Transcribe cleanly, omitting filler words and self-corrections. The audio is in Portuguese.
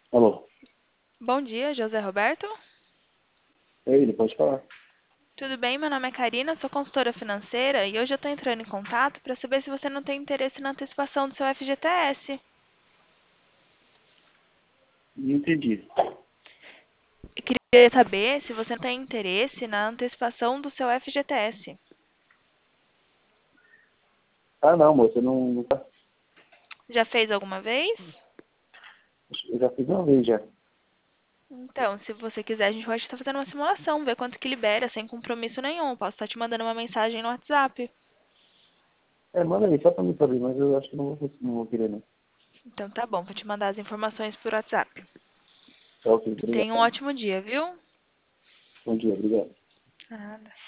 Alô? Bom dia, José Roberto. É ele, pode falar. Tudo bem? Meu nome é Karina, sou consultora financeira e hoje eu estou entrando em contato para saber se você não tem interesse na antecipação do seu FGTS. Não entendi. Eu queria saber se você não tem interesse na antecipação do seu FGTS. Ah, não, moça, eu não tá. Já fez alguma vez? Eu já fiz uma vez já. Então, se você quiser, a gente pode estar fazendo uma simulação, ver quanto que libera, sem compromisso nenhum. Posso estar te mandando uma mensagem no WhatsApp. É, manda aí, só pra mim saber, mas eu acho que não vou querer, não. Então tá bom, vou te mandar as informações por WhatsApp. Tá ok, Tenha um obrigado. ótimo dia, viu? Bom dia, obrigado. Nada.